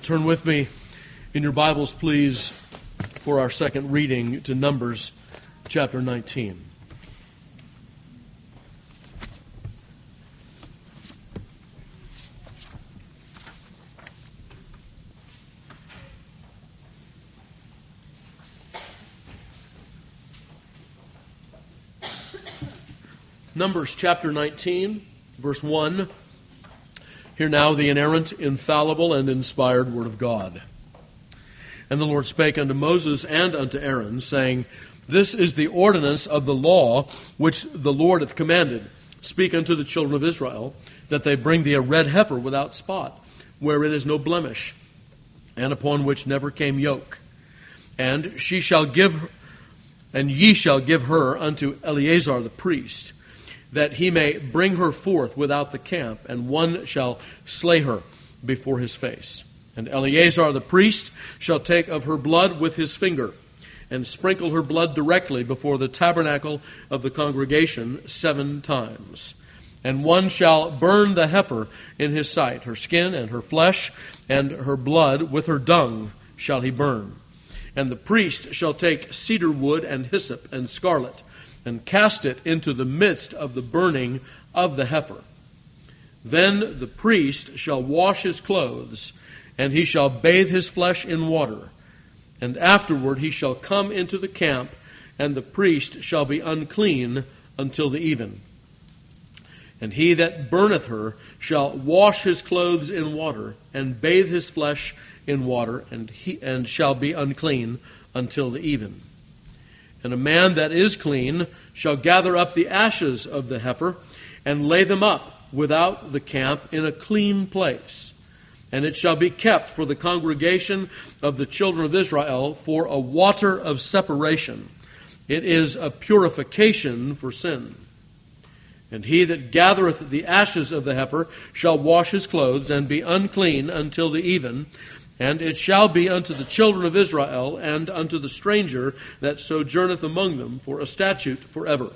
Turn with me in your Bibles, please, for our second reading to Numbers chapter 19. Numbers chapter 19, verse 1. Hear now the inerrant, infallible, and inspired word of God. And the Lord spake unto Moses and unto Aaron, saying, This is the ordinance of the law which the Lord hath commanded. Speak unto the children of Israel, that they bring thee a red heifer without spot, wherein is no blemish, and upon which never came yoke. And ye shall give her unto Eleazar the priest, that he may bring her forth without the camp, and one shall slay her before his face. And Eleazar the priest shall take of her blood with his finger, and sprinkle her blood directly before the tabernacle of the congregation 7 times. And one shall burn the heifer in his sight, her skin and her flesh, and her blood with her dung shall he burn. And the priest shall take cedar wood and hyssop and scarlet, and cast it into the midst of the burning of the heifer. Then the priest shall wash his clothes, and he shall bathe his flesh in water. And afterward he shall come into the camp, and the priest shall be unclean until the even. And he that burneth her shall wash his clothes in water, and bathe his flesh in water, and shall be unclean until the even. And a man that is clean shall gather up the ashes of the heifer, and lay them up without the camp in a clean place. And it shall be kept for the congregation of the children of Israel for a water of separation. It is a purification for sin. And he that gathereth the ashes of the heifer shall wash his clothes, and be unclean until the even. And it shall be unto the children of Israel and unto the stranger that sojourneth among them for a statute forever.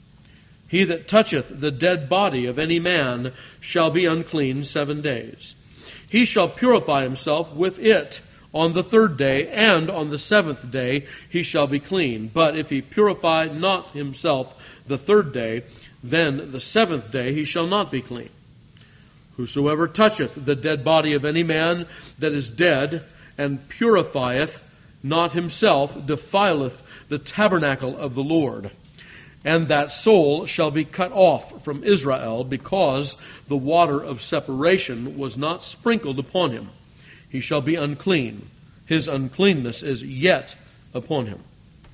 He that toucheth the dead body of any man shall be unclean 7 days. He shall purify himself with it on the 3rd day, and on the 7th day he shall be clean. But if he purify not himself the 3rd day, then the 7th day he shall not be clean. Whosoever toucheth the dead body of any man that is dead, and purifieth not himself, defileth the tabernacle of the Lord. And that soul shall be cut off from Israel, because the water of separation was not sprinkled upon him. He shall be unclean. His uncleanness is yet upon him.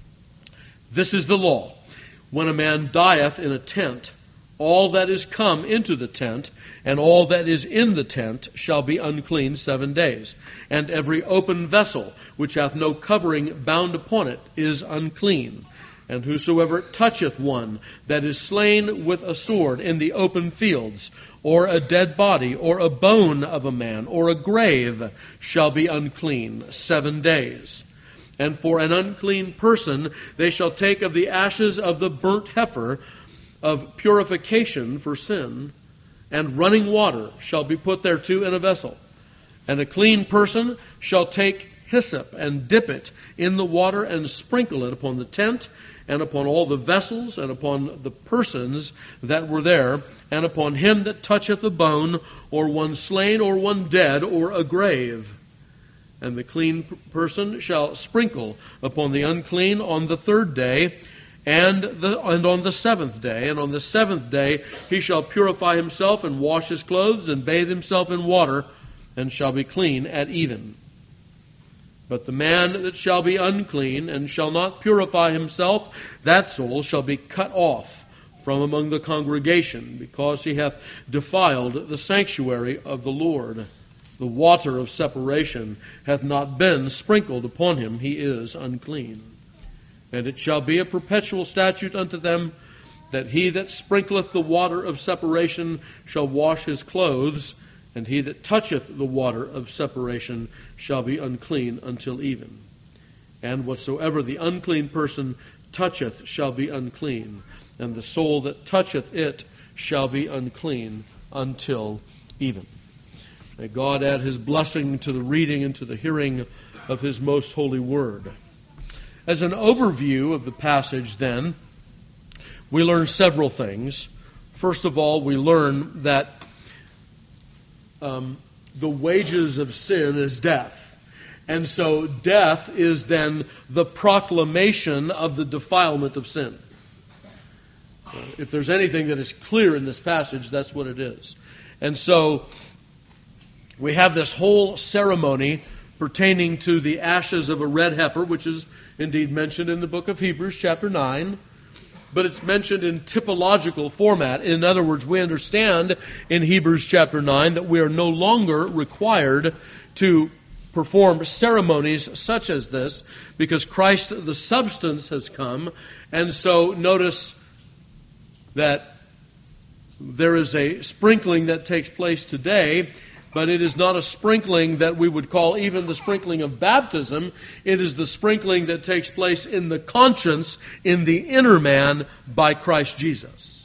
This is the law. When a man dieth in a tent, all that is come into the tent, and all that is in the tent, shall be unclean 7 days. And every open vessel, which hath no covering bound upon it, is unclean. And whosoever toucheth one that is slain with a sword in the open fields, or a dead body, or a bone of a man, or a grave, shall be unclean 7 days. And for an unclean person they shall take of the ashes of the burnt heifer, of purification for sin, and running water shall be put thereto in a vessel. And a clean person shall take hyssop, and dip it in the water, and sprinkle it upon the tent, and upon all the vessels, and upon the persons that were there, and upon him that toucheth a bone, or one slain, or one dead, or a grave. And the clean person shall sprinkle upon the unclean on the 3rd day, and on the 7th day. And on the 7th day he shall purify himself, and wash his clothes, and bathe himself in water, and shall be clean at even. But the man that shall be unclean, and shall not purify himself, that soul shall be cut off from among the congregation, because he hath defiled the sanctuary of the Lord. The water of separation hath not been sprinkled upon him, he is unclean. And it shall be a perpetual statute unto them, that he that sprinkleth the water of separation shall wash his clothes, and he that toucheth the water of separation shall be unclean until even. And whatsoever the unclean person toucheth shall be unclean, and the soul that toucheth it shall be unclean until even. May God add His blessing to the reading and to the hearing of His most holy word. As an overview of the passage, then, we learn several things. First of all, we learn that the wages of sin is death. And so death is then the proclamation of the defilement of sin. If there's anything that is clear in this passage, that's what it is. And so we have this whole ceremony pertaining to the ashes of a red heifer, which is indeed mentioned in the book of Hebrews, chapter 9. But it's mentioned in typological format. In other words, we understand in Hebrews chapter 9 that we are no longer required to perform ceremonies such as this because Christ, the substance, has come. And so notice that there is a sprinkling that takes place today, but it is not a sprinkling that we would call even the sprinkling of baptism. It is the sprinkling that takes place in the conscience, in the inner man, by Christ Jesus.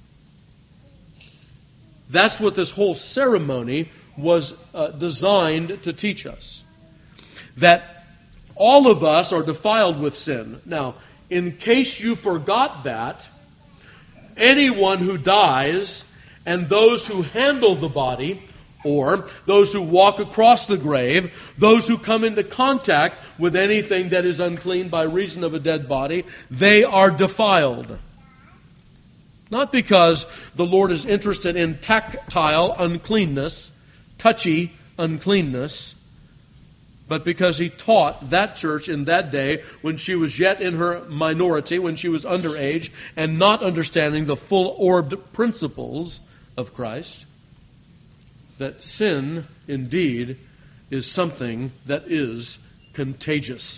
That's what this whole ceremony was designed to teach us. That all of us are defiled with sin. Now, in case you forgot that, anyone who dies and those who handle the body, or those who walk across the grave, those who come into contact with anything that is unclean by reason of a dead body, they are defiled. Not because the Lord is interested in tactile uncleanness, touchy uncleanness, but because He taught that church in that day when she was yet in her minority, when she was underage, and not understanding the full-orbed principles of Christ, that sin, indeed, is something that is contagious.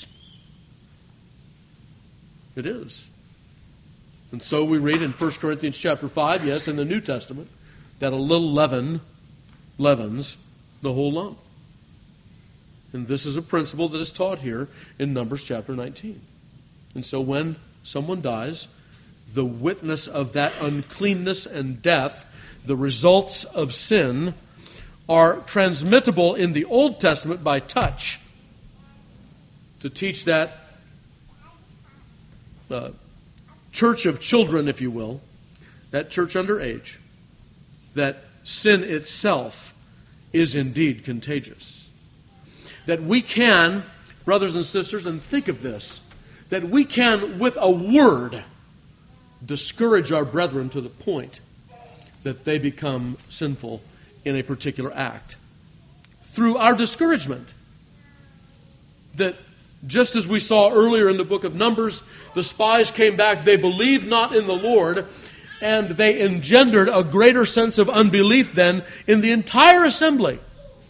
It is. And so we read in 1 Corinthians chapter 5, yes, in the New Testament, that a little leaven leavens the whole lump. And this is a principle that is taught here in Numbers chapter 19. And so when someone dies, the witness of that uncleanness and death, the results of sin, are transmittable in the Old Testament by touch to teach that church of children, if you will, that church under age, that sin itself is indeed contagious. That we can, brothers and sisters, and think of this, that we can, with a word, discourage our brethren to the point that they become sinful in a particular act. Through our discouragement. That just as we saw earlier in the book of Numbers, the spies came back, they believed not in the Lord, and they engendered a greater sense of unbelief then in the entire assembly.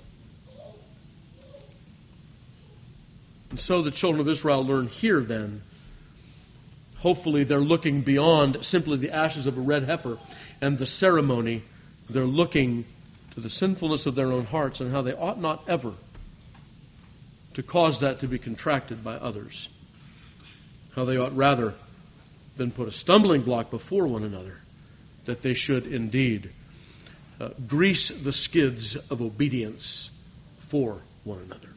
And so the children of Israel learn here then. Hopefully they're looking beyond simply the ashes of a red heifer and the ceremony. They're looking to the sinfulness of their own hearts and how they ought not ever to cause that to be contracted by others. How they ought rather than put a stumbling block before one another, that they should indeed grease the skids of obedience for one another.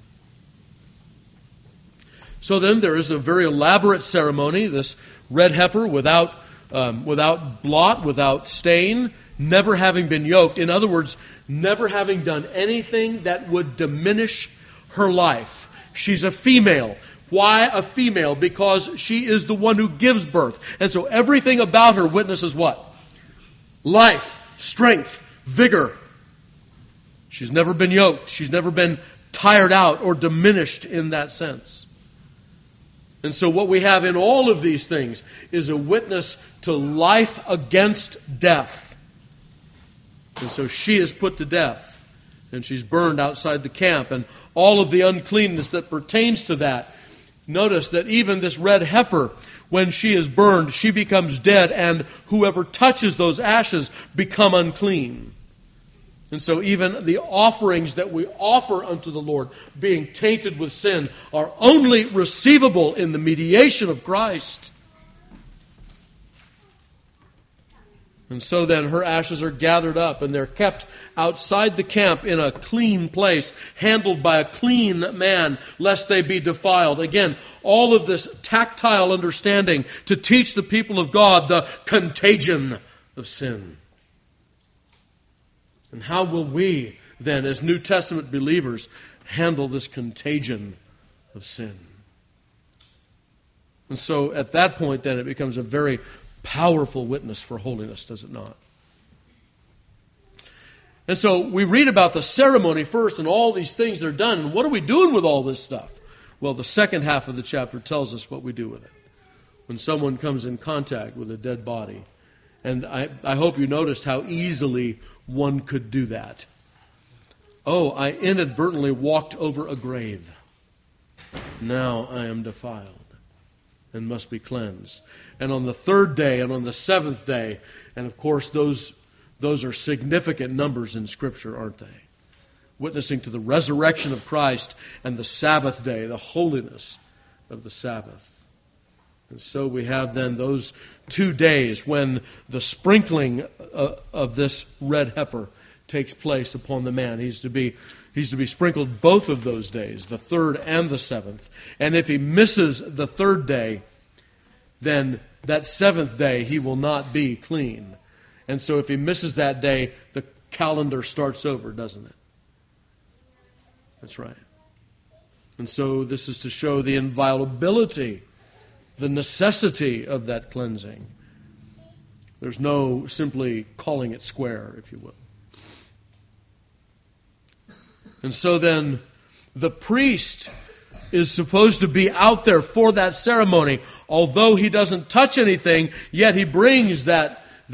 So then there is a very elaborate ceremony, this red heifer without blot, without stain, never having been yoked. In other words, never having done anything that would diminish her life. She's a female. Why a female? Because she is the one who gives birth. And so everything about her witnesses what? Life, strength, vigor. She's never been yoked. She's never been tired out or diminished in that sense. And so what we have in all of these things is a witness to life against death. And so she is put to death. And she's burned outside the camp. And all of the uncleanness that pertains to that. Notice that even this red heifer, when she is burned, she becomes dead. And whoever touches those ashes become unclean. And so even the offerings that we offer unto the Lord, being tainted with sin, are only receivable in the mediation of Christ. And so then her ashes are gathered up and they're kept outside the camp in a clean place, handled by a clean man, lest they be defiled. Again, all of this tactile understanding to teach the people of God the contagion of sin. And how will we then, as New Testament believers, handle this contagion of sin? And so at that point then it becomes a very powerful witness for holiness, does it not? And so we read about the ceremony first and all these things that are done. And what are we doing with all this stuff? Well, the second half of the chapter tells us what we do with it. When someone comes in contact with a dead body. And I hope you noticed how easily one could do that. Oh, I inadvertently walked over a grave. Now I am defiled and must be cleansed. And on the third day and on the seventh day, and of course those are significant numbers in Scripture, aren't they? Witnessing to the resurrection of Christ and the Sabbath day, the holiness of the Sabbath. And so we have then those 2 days when the sprinkling of this red heifer takes place upon the man. He's to be sprinkled both of those days, the third and the seventh. And if he misses the third day, then that seventh day he will not be clean. And so if he misses that day, the calendar starts over, doesn't it? That's right. And so this is to show the inviolability, the necessity of that cleansing. There's no simply calling it square, if you will. And so then the priest is supposed to be out there for that ceremony. Although he doesn't touch anything, yet he brings the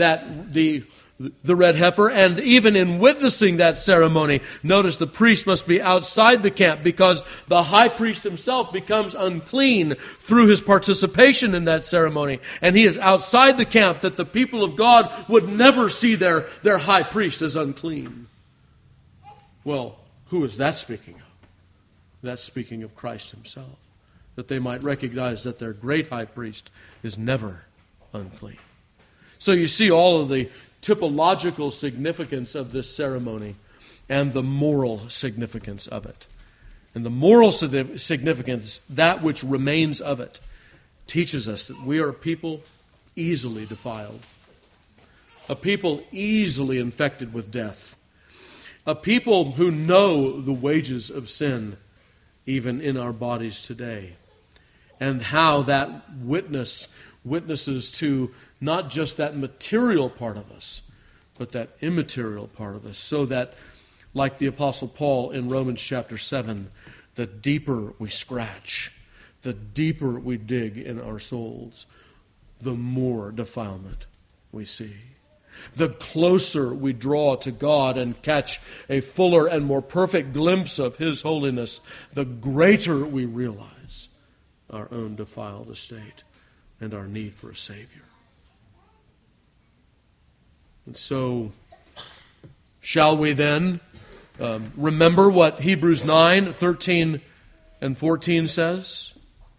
red heifer. And even in witnessing that ceremony, notice the priest must be outside the camp because the high priest himself becomes unclean through his participation in that ceremony. And he is outside the camp that the people of God would never see their high priest as unclean. Well, who is that speaking of? That's speaking of Christ himself. That they might recognize that their great high priest is never unclean. So you see all of the typological significance of this ceremony and the moral significance of it. And the moral significance, that which remains of it, teaches us that we are a people easily defiled. A people easily infected with death. A people who know the wages of sin, even in our bodies today. And how that witnesses to not just that material part of us, but that immaterial part of us. So that, like the Apostle Paul in Romans chapter 7, the deeper we scratch, the deeper we dig in our souls, the more defilement we see. The closer we draw to God and catch a fuller and more perfect glimpse of His holiness, the greater we realize our own defiled estate and our need for a Savior. And so, shall we then remember what Hebrews 9:13 and 14 says?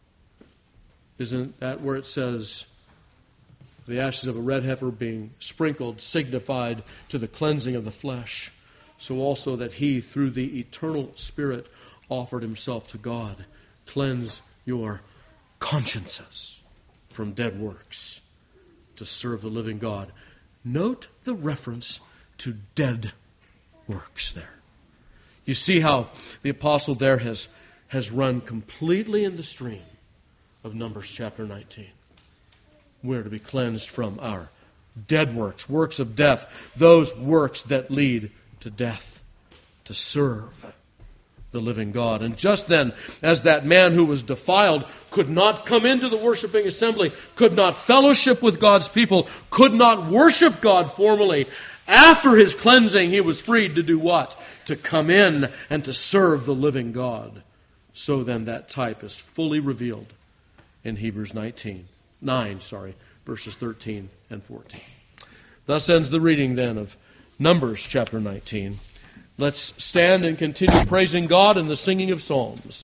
Isn't that where it says, the ashes of a red heifer being sprinkled signified to the cleansing of the flesh, so also that He, through the eternal Spirit, offered Himself to God. Cleanse your consciences from dead works to serve the living God. Note the reference to dead works there. You see how the apostle there has run completely in the stream of Numbers chapter 19. We're to be cleansed from our dead works, works of death, those works that lead to death, to serve the living God. And just then, as that man who was defiled could not come into the worshiping assembly, could not fellowship with God's people, could not worship God formally, after his cleansing, he was freed to do what? To come in and to serve the living God. So then that type is fully revealed in Hebrews 9, verses 13 and 14. Thus ends the reading then of Numbers chapter 19. Let's stand and continue praising God in the singing of psalms.